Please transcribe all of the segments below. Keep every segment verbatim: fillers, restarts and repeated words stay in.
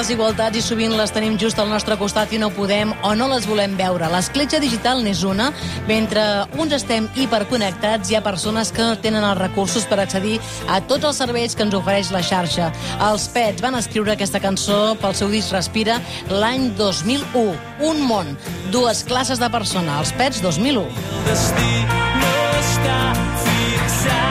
desigualtats i sovint les tenim just al nostre costat i no podem o no les volem veure. L'escletxa digital n'és una. Mentre uns estem hiperconnectats, hi ha persones que no tenen els recursos per accedir a tots els serveis que ens ofereix la xarxa. Els Pets van escriure aquesta cançó pel seu disc Respira l'any dos mil u. Un món, dues classes de persona. Els Pets dos mil u. El destí no està fixat.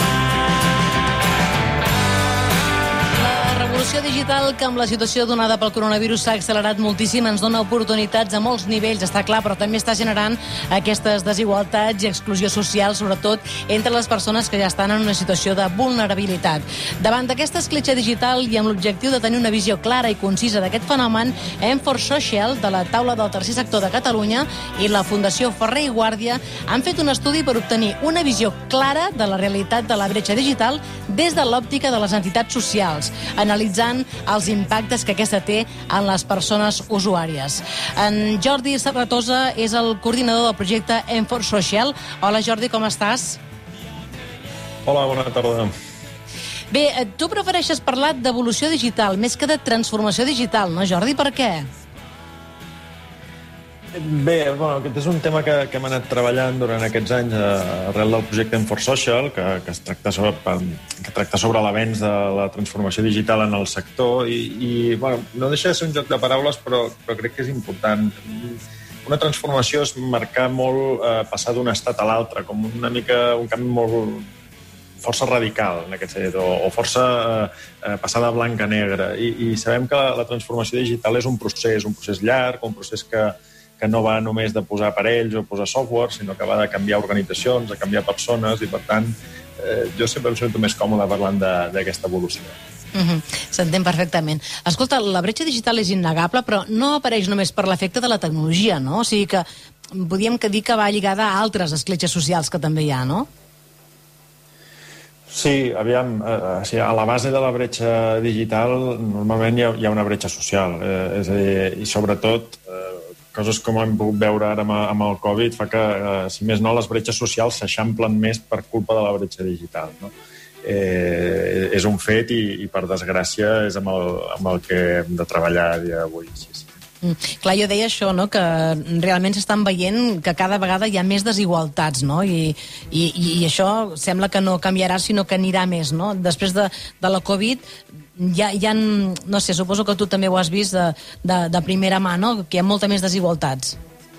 La revolució digital, que amb la situació donada pel coronavirus s'ha accelerat moltíssim, ens dona oportunitats a molts nivells, està clar, però també està generant aquestes desigualtats i exclusió social, sobretot entre les persones que ja estan en una situació de vulnerabilitat. Davant d'aquesta escletxa digital i amb l'objectiu de tenir una visió clara i concisa d'aquest fenomen, M for Social, de la taula del tercer sector de Catalunya, i la Fundació Ferrer i Guàrdia han fet un estudi per obtenir una visió clara de la realitat de la bretxa digital des de l'òptica de les entitats socials, analitzant els impactes que aquesta té en les persones usuàries. En Jordi Serratosa és el coordinador del projecte M for Social. Hola, Jordi, com estàs? Hola, bona tarda. Bé, tu prefereixes parlar d'evolució digital més que de transformació digital, no, Jordi? Per què? Bé, bueno, aquest és un tema que, que hem anat treballant durant aquests anys arrel del projecte M for Social, que, que, es tracta sobre, que tracta sobre l'avenç de la transformació digital en el sector i, i bueno, no deixa de ser un joc de paraules, però, però crec que és important. Una transformació és marcar molt, eh, passar d'un estat a l'altre, com una mica un canvi molt força radical, en aquest sentit, o, o força eh, passar de blanc a negre. I, i sabem que la, la transformació digital és un procés, un procés llarg, un procés que que no va només de posar aparells o posar software, sinó que va de canviar organitzacions, de canviar persones, i per tant eh, jo sempre em sento més còmode parlant d'aquesta evolució. Mm-hmm. S'entén perfectament. Escolta, la bretxa digital és innegable, però no apareix només per l'efecte de la tecnologia, no? O sigui que podríem dir que va lligada a altres escletxes socials que també hi ha, no? Sí, aviam, eh, a la base de la bretxa digital normalment hi ha, hi ha una bretxa social, eh, és a dir, i sobretot eh, coses com hem pogut veure ara amb, amb el Covid fa que, eh, si més no, les bretxes socials s'eixamplen més per culpa de la bretxa digital, no? Eh, és un fet i, i per desgràcia és amb el, amb el que hem de treballar a dia d'avui. Sí, sí. Mm, clar, jo deia això, no?, que realment s'estan veient que cada vegada hi ha més desigualtats, no?, I, i, i això sembla que no canviarà, sinó que anirà més, no? Després de, de la Covid ja, ja, no sé, suposo que tu també ho has vist de, de, de primera mà, no?, que hi ha molta més desigualtats.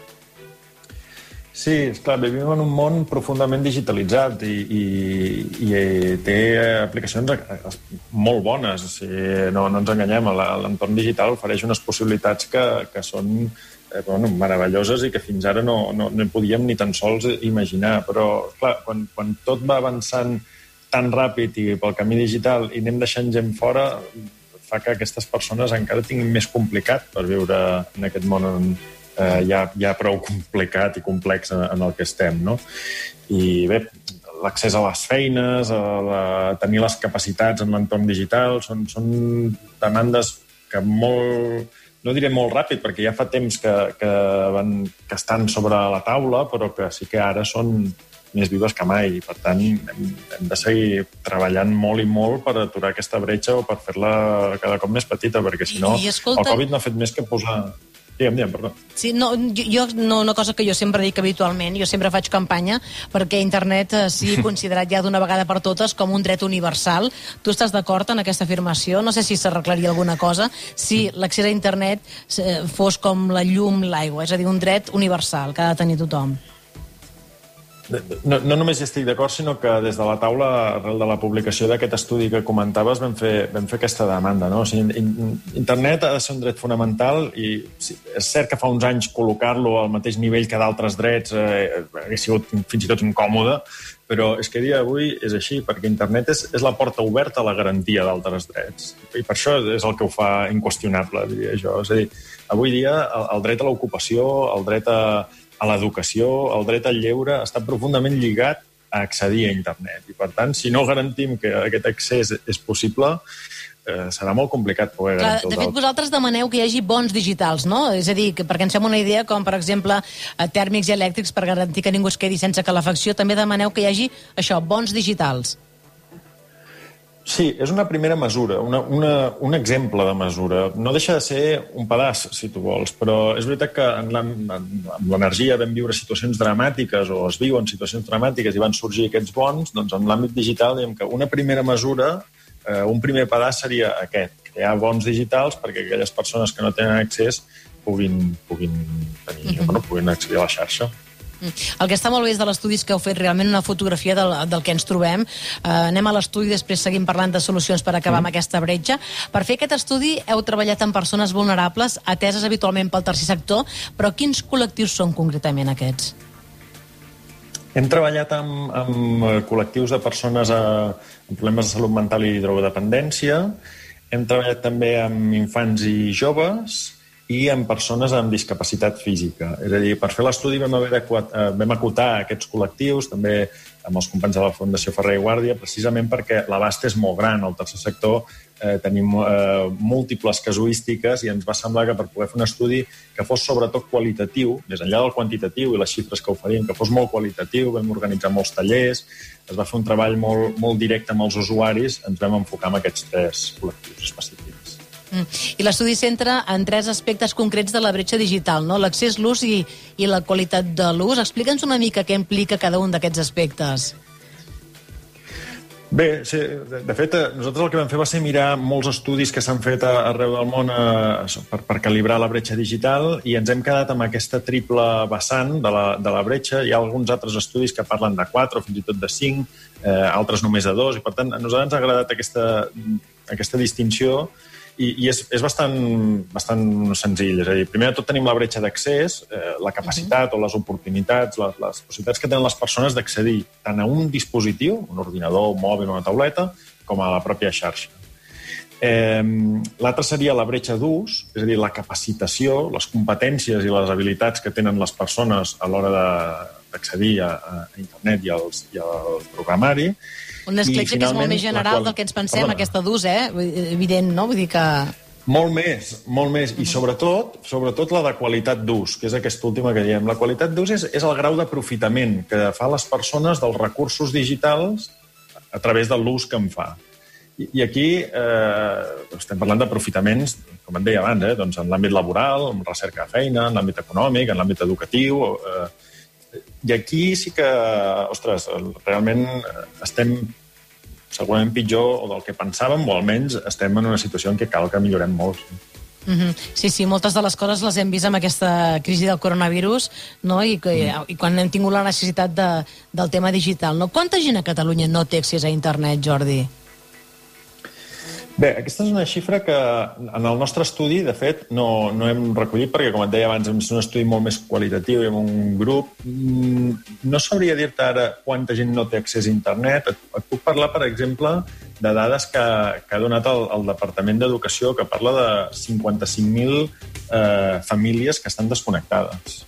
Sí, esclar, vivim en un món profundament digitalitzat i, i, i té aplicacions molt bones. O sigui, no, no ens enganyem, l'entorn digital ofereix unes possibilitats que, que són eh, bueno, meravelloses i que fins ara no, no, no podíem ni tan sols imaginar. Però, clar, quan, quan tot va avançant tan ràpid i pel camí digital i anem deixant gent fora, fa que aquestes persones encara tinguin més complicat per viure en aquest món on eh, ja, ja prou complicat i complex en, en el que estem, no? I bé, l'accés a les feines, a, la, a tenir les capacitats en l'entorn digital, són, són demandes que molt, no diré molt ràpid, perquè ja fa temps que, que, van, que estan sobre la taula, però que sí que ara són més vives que mai, i per tant hem, hem de seguir treballant molt i molt per aturar aquesta bretxa o per fer-la cada cop més petita, perquè si no, I, i escolta... el Covid no ha fet més que posar... Digue'm, digue'm, perdó. Sí, no, jo, no, una cosa que jo sempre dic habitualment, jo sempre faig campanya perquè internet eh, sigui considerat ja d'una vegada per totes com un dret universal. Tu estàs d'acord en aquesta afirmació? No sé si s'arreglaria alguna cosa si l'accés a internet eh, fos com la llum, l'aigua, és a dir, un dret universal que ha de tenir tothom. No, no només hi estic d'acord, sinó que des de la taula, arrel de la publicació d'aquest estudi que comentaves, vam fer, vam fer aquesta demanda, no? O sigui, in, internet ha de ser un dret fonamental i sí, és cert que fa uns anys col·locar-lo al mateix nivell que d'altres drets eh, hauria sigut fins i tot incòmode, però és que a dia d'avui és així, perquè internet és, és la porta oberta a la garantia d'altres drets. I per això és el que ho fa inqüestionable, diria jo. És a dir, avui dia el, el dret a l'ocupació, el dret a a l'educació, el dret al lleure, està profundament lligat a accedir a internet. I, per tant, si no garantim que aquest accés és possible, eh, serà molt complicat poder Clar, garantir. De fet, vosaltres demaneu que hi hagi bons digitals, no? És a dir, que, perquè ens fem una idea, com per exemple tèrmics i elèctrics, per garantir que ningú es quedi sense calefacció, també demaneu que hi hagi això, bons digitals. Sí, és una primera mesura, una, una, un exemple de mesura. No deixa de ser un pedaç, si tu vols, però és veritat que en la, amb l'energia vam viure situacions dramàtiques o es viuen situacions dramàtiques i van sorgir aquests bons, doncs en l'àmbit digital diguem que una primera mesura, eh, un primer pedaç seria aquest, crear bons digitals perquè aquelles persones que no tenen accés puguin, puguin, tenir, mm-hmm. bueno, puguin accedir a la xarxa. El que està molt bé és de l'estudis que heu fet realment una fotografia del, del que ens trobem. Uh, anem a l'estudi, després seguim parlant de solucions per acabar mm. amb aquesta bretxa. Per fer aquest estudi heu treballat amb persones vulnerables, ateses habitualment pel tercer sector, però quins col·lectius són concretament aquests? Hem treballat amb, amb col·lectius de persones a, amb problemes de salut mental i drogodependència. Hem treballat també amb infants i joves i amb persones amb discapacitat física. És a dir, per fer l'estudi vam, haver de, vam acotar aquests col·lectius, també amb els companys de la Fundació Ferrer i Guàrdia, precisament perquè l'abast és molt gran. Al tercer sector eh, tenim eh, múltiples casuístiques i ens va semblar que per poder fer un estudi que fos sobretot qualitatiu, més enllà del quantitatiu i les xifres que oferim, que fos molt qualitatiu, vam organitzar molts tallers, es va fer un treball molt, molt directe amb els usuaris, ens vam enfocar en aquests tres col·lectius específics. Mm. I l'estudi centra en tres aspectes concrets de la bretxa digital, no? L'accés, l'ús i, i la qualitat de l'ús. Explica'ns una mica què implica cada un d'aquests aspectes. Bé, sí, de fet, nosaltres el que vam fer va ser mirar molts estudis que s'han fet arreu del món eh, per, per calibrar la bretxa digital i ens hem quedat amb aquesta triple vessant de la, de la bretxa. Hi ha alguns altres estudis que parlen de quatre o fins i tot de cinc, eh, altres només de dos, i per tant a nosaltres ens ha agradat aquesta, aquesta distinció. I, i és, és bastant, bastant senzill. És a dir, primer de tot tenim la bretxa d'accés, eh, la capacitat uh-huh. o les oportunitats, les, les possibilitats que tenen les persones d'accedir tant a un dispositiu, un ordinador, un mòbil, una tauleta, com a la pròpia xarxa. Eh, L'altra seria la bretxa d'ús, és a dir, la capacitació, les competències i les habilitats que tenen les persones a l'hora de, d'accedir a, a internet i, als, i al programari. Una escletxa que és molt més general qual... del que ens pensem, Perdona. Aquesta d'ús, eh? Evident, no? Vull dir que... Molt més, molt més. I sobretot, sobretot la de qualitat d'ús, que és aquesta última que diem. La qualitat d'ús és, és el grau d'aprofitament que fa les persones dels recursos digitals a través de l'ús que en fa. I, i aquí eh, estem parlant d'aprofitaments, com et deia abans, eh? Doncs en l'àmbit laboral, en recerca de feina, en l'àmbit econòmic, en l'àmbit educatiu... Eh, I aquí sí que, ostres, realment estem segurament pitjor del que pensàvem, o almenys estem en una situació en què cal que millorem molt. Mm-hmm. Sí, sí, moltes de les coses les hem vist amb aquesta crisi del coronavirus, no? I, mm. i quan hem tingut la necessitat de, del tema digital. No? Quanta gent a Catalunya no té accés a internet, Jordi? Bé, aquesta és una xifra que en el nostre estudi, de fet, no, no hem recollit perquè, com et deia abans, és un estudi molt més qualitatiu i amb un grup. No sabria dir-te ara quanta gent no té accés a internet. Et, et puc parlar, per exemple, de dades que, que ha donat el, el Departament d'Educació, que parla de cinquanta-cinc mil eh, famílies que estan desconnectades.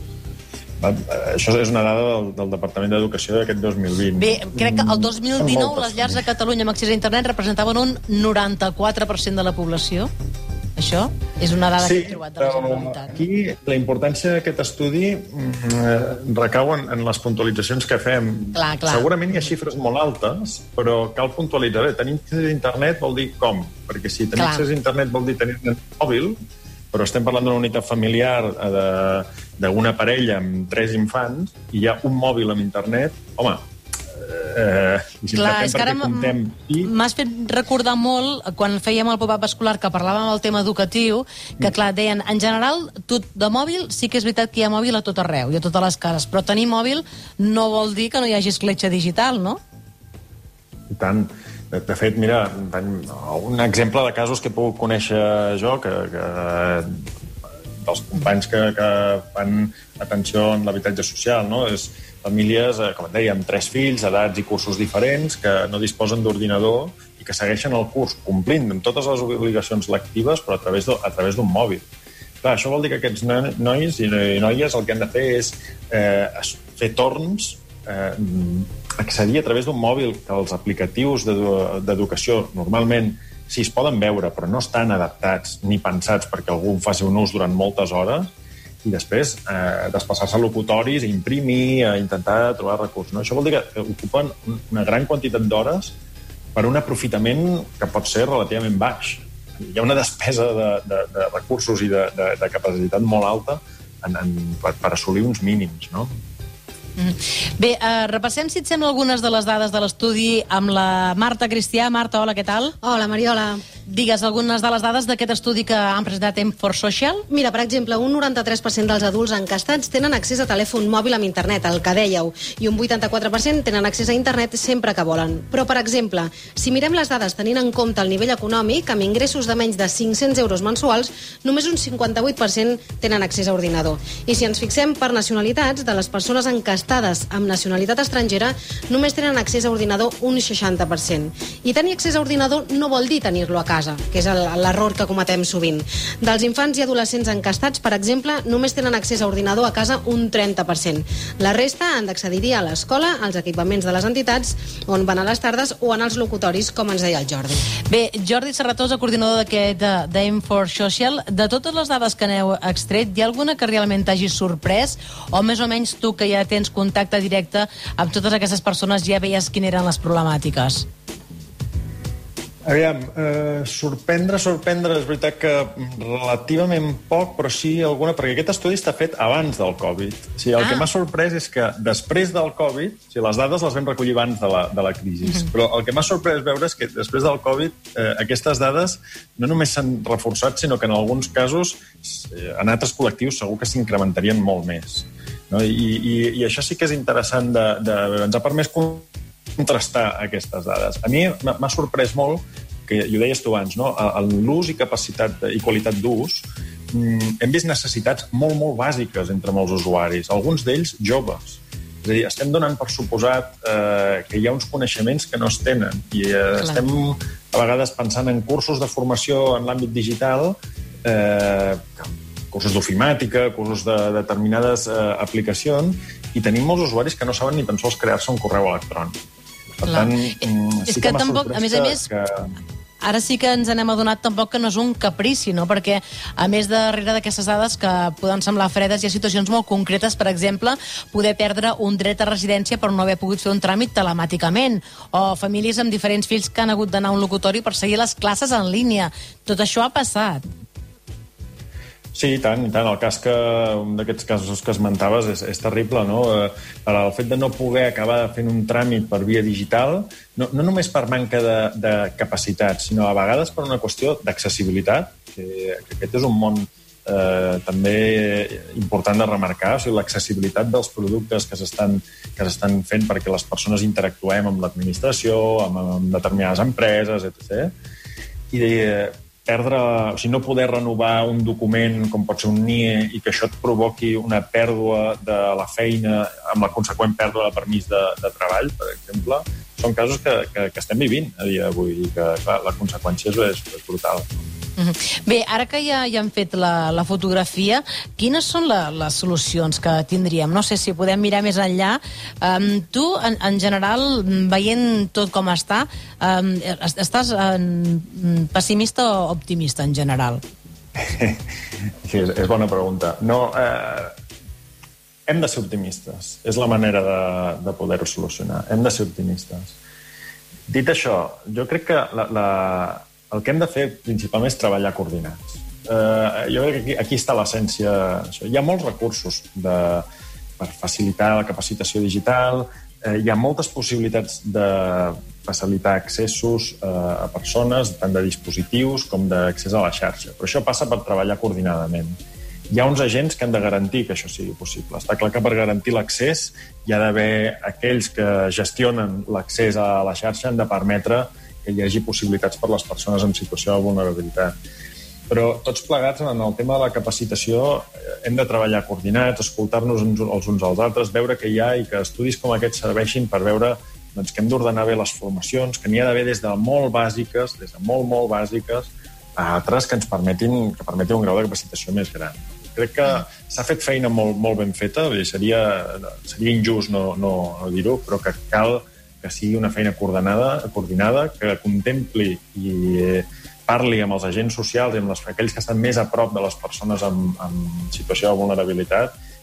Això és una dada del, del Departament d'Educació d'aquest dos mil vint. Bé, crec que el dos mil dinou les llars a Catalunya amb accés a internet representaven un noranta-quatre per cent de la població. Això és una dada sí, que he trobat de la Generalitat. Aquí la importància d'aquest estudi mm, recau en, en les puntualitzacions que fem. Clar, clar. Segurament hi ha xifres molt altes, però cal puntualitzar. Bé, tenir accés a internet vol dir com? Perquè si tenir clar. accés a internet vol dir tenir un mòbil, però estem parlant d'una unitat familiar d'una parella amb tres infants i hi ha un mòbil amb internet, home, eh, si clar, és que ara comptem... m'has fet recordar molt quan fèiem el pop-up escolar que parlàvem del tema educatiu, que clar, deien, en general, tot de mòbil sí que és veritat que hi ha mòbil a tot arreu i a totes les cases, però tenir mòbil no vol dir que no hi hagi escletxa digital, no? I tant. De fet, mira, un exemple de casos que he pogut conèixer jo, que, que dels companys que, que fan atenció en l'habitatge social, no? És famílies, com et deia, amb tres fills, edats i cursos diferents, que no disposen d'ordinador i que segueixen el curs complint amb totes les obligacions lectives, però a través de, a través d'un mòbil. Clar, això vol dir que aquests nois i noies el que han de fer és eh, fer torns, eh, accedir a través d'un mòbil, que els aplicatius d'educació normalment sí es poden veure, però no estan adaptats ni pensats perquè algú en faci un ús durant moltes hores, i després eh, desplaçar-se a locutoris, a imprimir, a intentar trobar recursos. No? Això vol dir que ocupen una gran quantitat d'hores per un aprofitament que pot ser relativament baix. Hi ha una despesa de, de, de recursos i de, de, de capacitat molt alta en, en, per, per assolir uns mínims, no? Mm. Bé, uh, repassem, si et sembla, algunes de les dades de l'estudi amb la Marta Cristià. Marta, hola, què tal? Hola, Mariola. Digues algunes de les dades d'aquest estudi que han presentat M for Social. Mira, per exemple, un noranta-tres per cent dels adults encastats tenen accés a telèfon mòbil amb internet, el que dèieu, i un vuitanta-quatre per cent tenen accés a internet sempre que volen. Però, per exemple, si mirem les dades tenint en compte el nivell econòmic, amb ingressos de menys de cinc-cents euros mensuals, només un cinquanta-vuit per cent tenen accés a ordinador. I si ens fixem per nacionalitats, de les persones encastades amb nacionalitat estrangera, només tenen accés a ordinador un seixanta per cent. I tenir accés a ordinador no vol dir tenir-lo a casa, que és l'error que cometem sovint. Dels infants i adolescents encastats, per exemple, només tenen accés a ordinador a casa un trenta per cent. La resta han d'accedir a l'escola, als equipaments de les entitats, on van a les tardes o en els locutoris, com ens deia el Jordi. Bé, Jordi Serratosa, coordinador d'aquest de M for Social, de totes les dades que n'heu extret, hi ha alguna que realment t'hagi sorprès? O més o menys tu, que ja tens contacte directe amb totes aquestes persones, ja veies quines eren les problemàtiques? Aviam, eh, sorprendre, sorprendre, és veritat que relativament poc, però sí alguna, perquè aquest estudi està fet abans del Covid. O sigui, el ah. que m'ha sorprès és que després del Covid, o sigui, les dades les vam recollir abans de la, de la crisi, uh-huh. però el que m'ha sorprès veure és que després del Covid eh, aquestes dades no només s'han reforçat, sinó que en alguns casos, eh, en altres col·lectius, segur que s'incrementarien molt més. No? I, i, I això sí que és interessant de, de veure. Ens ha permès contrastar aquestes dades. A mi m'ha sorprès molt, que i ho deies tu abans, no? L'ús i capacitat i qualitat d'ús, hem vist necessitats molt, molt bàsiques entre molts usuaris, alguns d'ells joves. És a dir, estem donant per suposat eh, que hi ha uns coneixements que no es tenen i eh, estem a vegades pensant en cursos de formació en l'àmbit digital, eh, cursos d'ofimàtica, cursos de determinades eh, aplicacions, i tenim molts usuaris que no saben ni tan sols crear-se un correu electrònic. Per Clar. tant, és sí que, que m'ha tampoc, a més a més, que... ara sí que ens n'hem adonat tampoc que no és un caprici, no? Perquè, a més, darrere d'aquestes dades que poden semblar fredes, hi ha situacions molt concretes, per exemple, poder perdre un dret a residència per no haver pogut fer un tràmit telemàticament, o famílies amb diferents fills que han hagut d'anar a un locutori per seguir les classes en línia. Tot això ha passat. Sí, i tant, i tant. El cas que, un d'aquests casos que esmentaves és, és terrible, no? El fet de no poder acabar fent un tràmit per via digital, no, no només per manca de, de capacitat, sinó a vegades per una qüestió d'accessibilitat, que, que aquest és un món eh, també important de remarcar, o sigui, l'accessibilitat dels productes que s'estan que s'estan fent perquè les persones interactuem amb l'administració, amb, amb determinades empreses, etcètera. I de, perdre, o sigui, no poder renovar un document com pot ser un N I E i que això et provoqui una pèrdua de la feina amb la conseqüent pèrdua de permís de, de treball, per exemple, són casos que, que, que estem vivint a dia d'avui i que, clar, la conseqüència és, és brutal. Mm-hmm. Bé, ara que ja, ja hem fet la, la fotografia, quines són la, les solucions que tindríem? No sé si podem mirar més enllà. Um, tu, en, en general, veient tot com està, um, estàs um, pessimista o optimista en general? Sí, és, és bona pregunta. No, eh, hem de ser optimistes. És la manera de, de poder-ho solucionar. Hem de ser optimistes. Dit això, jo crec que la... la el que hem de fer principalment és treballar coordinats. Eh, jo crec que aquí, aquí està l'essència. Hi ha molts recursos de, per facilitar la capacitació digital, eh, hi ha moltes possibilitats de facilitar accessos eh, a persones, tant de dispositius com d'accés a la xarxa. Però això passa per treballar coordinadament. Hi ha uns agents que han de garantir que això sigui possible. Està clar que per garantir l'accés hi ha d'haver aquells que gestionen l'accés a la xarxa, han de permetre que hi hagi possibilitats per les persones en situació de vulnerabilitat. Però tots plegats, en el tema de la capacitació, hem de treballar coordinats, escoltar-nos els uns als altres, veure què hi ha i que estudis com aquests serveixin per veure doncs, que hem d'ordenar bé les formacions, que n'hi ha d'haver des de molt bàsiques, des de molt, molt bàsiques, a altres que ens permetin, que permetin un grau de capacitació més gran. Crec que s'ha fet feina molt, molt ben feta, seria, seria injust no, no, no dir-ho, però que cal que sigui una feina coordinada, coordinada que contempli i parli amb els agents socials i amb les, aquells que estan més a prop de les persones en, en situació de vulnerabilitat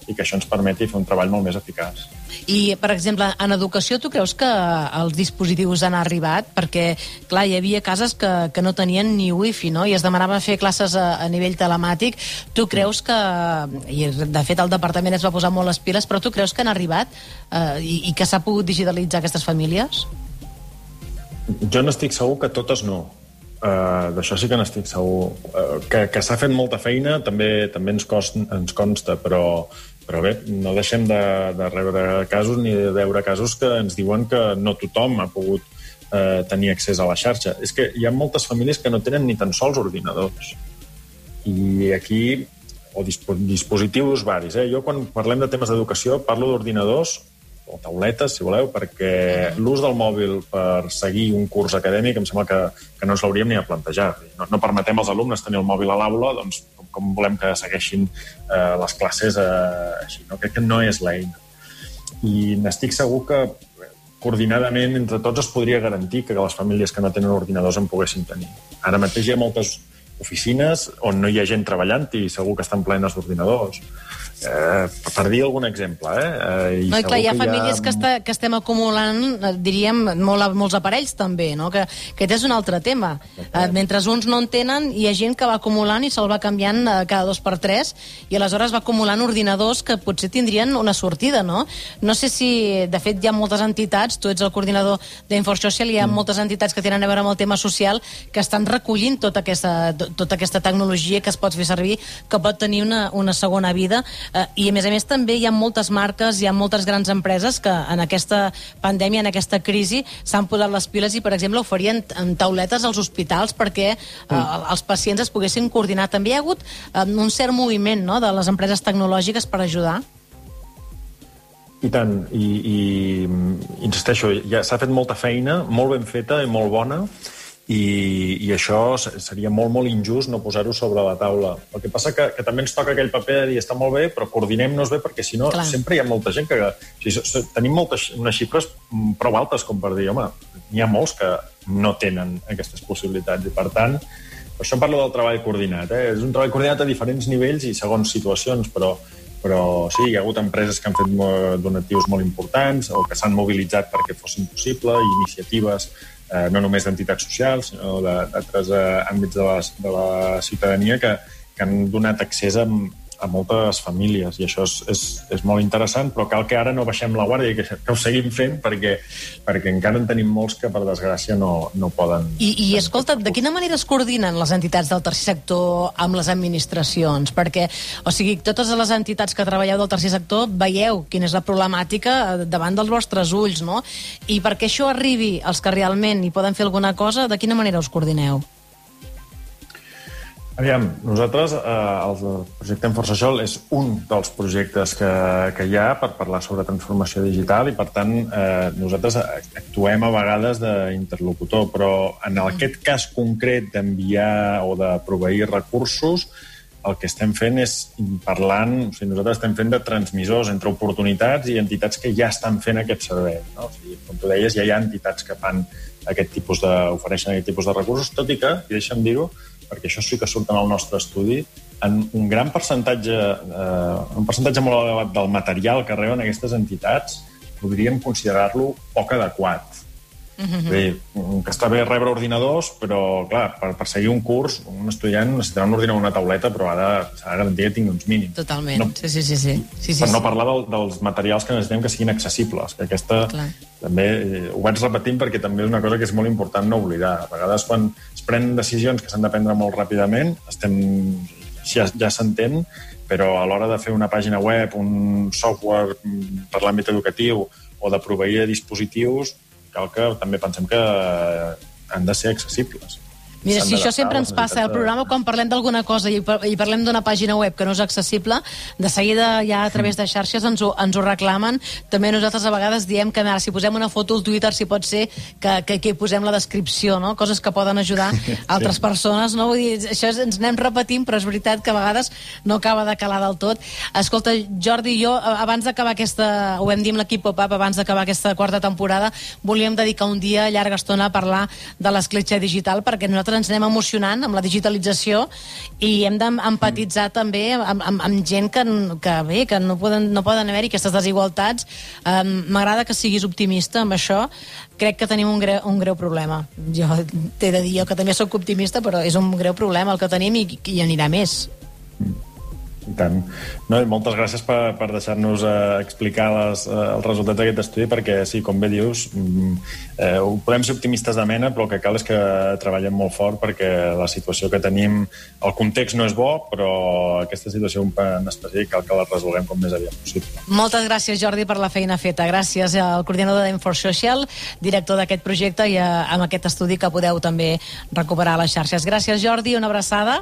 i que això ens permeti fer un treball molt més eficaç. I, per exemple, en educació, tu creus que els dispositius han arribat? Perquè, clar, hi havia cases que, que no tenien ni wifi, no? I es demanava fer classes a, a nivell telemàtic. Tu creus que, i de fet el departament es va posar molt les piles, però tu creus que han arribat eh, i, i que s'ha pogut digitalitzar aquestes famílies? Jo n'estic segur que totes no. Uh, d'això sí que n'estic segur. Uh, que que s'ha fet molta feina també també ens, cost, ens consta, però, però bé, no deixem de, de rebre casos ni de veure casos que ens diuen que no tothom ha pogut uh, tenir accés a la xarxa. És que hi ha moltes famílies que no tenen ni tan sols ordinadors. I aquí, o dispo, dispositius varis. Eh? Jo, quan parlem de temes d'educació, parlo d'ordinadors o tauletes, si voleu, perquè l'ús del mòbil per seguir un curs acadèmic em sembla que, que no ens l'hauríem ni de plantejar. No, no permetem als alumnes tenir el mòbil a l'aula, doncs com, com volem que segueixin eh, les classes eh, així, no? Crec que no és l'eina. I n'estic segur que coordinadament entre tots es podria garantir que les famílies que no tenen ordinadors en poguessin tenir. Ara mateix hi ha moltes oficines on no hi ha gent treballant i segur que estan plenes d'ordinadors. Eh, per dir algun exemple, eh? eh i no, i clar, hi ha famílies ha... que, està, que estem acumulant, diríem, molt, molts aparells també, no? Que, que aquest és un altre tema. Eh, mentre uns no en tenen, hi ha gent que va acumulant i se'l va canviant eh, cada dos per tres, i aleshores va acumulant ordinadors que potser tindrien una sortida, no? No sé si, de fet, hi ha moltes entitats, tu ets el coordinador d'InfoSocial, hi ha mm. moltes entitats que tenen a veure amb el tema social que estan recollint tota aquesta, tota aquesta tecnologia que es pot fer servir, que pot tenir una, una segona vida. Uh, I a més a més també hi ha moltes marques, hi ha moltes grans empreses que en aquesta pandèmia, en aquesta crisi, s'han posat les piles i, per exemple, oferien en tauletes als hospitals perquè uh, mm. els pacients es poguessin coordinar. També hi ha hagut uh, un cert moviment, no?, de les empreses tecnològiques per ajudar. I tant, i, i insisteixo, ja s'ha fet molta feina, molt ben feta i molt bona, i, i això seria molt, molt injust no posar-ho sobre la taula. El que passa que, que també ens toca aquell paper de dir està molt bé, però coordinem-nos bé, perquè si no, clar, sempre hi ha molta gent que... O sigui, tenim moltes, unes xifres prou altes com per dir, home, n'hi ha molts que no tenen aquestes possibilitats, i per tant, per això parlo del treball coordinat. Eh? És un treball coordinat a diferents nivells i segons situacions, però, però sí, hi ha hagut empreses que han fet donatius molt importants o que s'han mobilitzat perquè fossin possible, iniciatives Eh, no només d'entitats socials, sinó d'altres eh, àmbits de la, de la ciutadania que, que han donat accés a, a moltes famílies, i això és, és, és molt interessant, però cal que ara no baixem la guàrdia i que, que ho seguim fent perquè, perquè encara en tenim molts que, per desgràcia, no, no poden... I, i escolta, de quina manera es coordinen les entitats del tercer sector amb les administracions? Perquè, o sigui, totes les entitats que treballeu del tercer sector veieu quina és la problemàtica davant dels vostres ulls, no? I perquè això arribi als que realment hi poden fer alguna cosa, de quina manera us coordineu? Aviam, nosaltres, eh, el projecte InfoSocial és un dels projectes que, que hi ha per parlar sobre transformació digital i, per tant, eh, nosaltres actuem a vegades d'interlocutor, però en aquest cas concret d'enviar o de proveir recursos, el que estem fent és parlant, o sigui, nosaltres estem fent de transmissors entre oportunitats i entitats que ja estan fent aquest servei, no? O sigui, com tu deies, ja hi ha entitats que fan aquest tipus de, ofereixen aquest tipus de recursos, tot i que, i deixa'm dir-ho, perquè això sí que surt en el nostre estudi, en un gran percentatge, eh, un percentatge molt elevat del material que reben aquestes entitats podríem considerar-lo poc adequat. Mm-hmm. Bé, que està bé rebre ordinadors, però, clar, per, per seguir un curs, un estudiant necessitarà un ordinador, una tauleta, però s'ha de garantir que tingui uns mínims. Totalment, no, sí, sí, sí. sí. sí, sí per sí. no parlar del, dels materials que necessitem que siguin accessibles, que aquesta... Clar. També eh, ho vaig repetint perquè també és una cosa que és molt important no oblidar. A vegades, quan es prenen decisions que s'han de prendre molt ràpidament, estem, ja, ja s'entén, però a l'hora de fer una pàgina web, un software per l'àmbit educatiu o de proveir dispositius, cal que també pensem que han de ser accessibles. Mira, si això sempre ens passa al programa, quan parlem d'alguna cosa i parlem d'una pàgina web que no és accessible, de seguida ja a través de xarxes ens ho, ens ho reclamen. També nosaltres a vegades diem que ara, si posem una foto al Twitter, si pot ser que, que, que hi posem la descripció, no? Coses que poden ajudar altres sí. persones, no? Vull dir, això ens anem repetint, però és veritat que a vegades no acaba de calar del tot. Escolta, Jordi, jo, abans d'acabar aquesta, ho vam dir amb l'equip Pop-Up, abans d'acabar aquesta quarta temporada, volíem dedicar un dia, llarga estona, a parlar de l'escletxa digital, perquè nosaltres nosaltres ens anem emocionant amb la digitalització i hem d'empatitzar mm. també amb, amb, amb gent que, que bé, que no poden, no poden haver-hi aquestes desigualtats. Um, M'agrada que siguis optimista amb això. Crec que tenim un greu, un greu problema. Jo t'he de dir jo que també sóc optimista, però és un greu problema el que tenim i, i anirà més. I tant. No, i moltes gràcies per, per deixar-nos eh, explicar les, eh, els resultats d'aquest estudi, perquè, sí, com bé dius, eh, podem ser optimistes de mena, però el que cal és que treballem molt fort perquè la situació que tenim, el context no és bo, però aquesta situació en específic cal que la resolguem com més aviat possible. Moltes gràcies, Jordi, per la feina feta. Gràcies al coordinador d'Infosocial, director d'aquest projecte, i a, amb aquest estudi que podeu també recuperar a les xarxes. Gràcies, Jordi, una abraçada.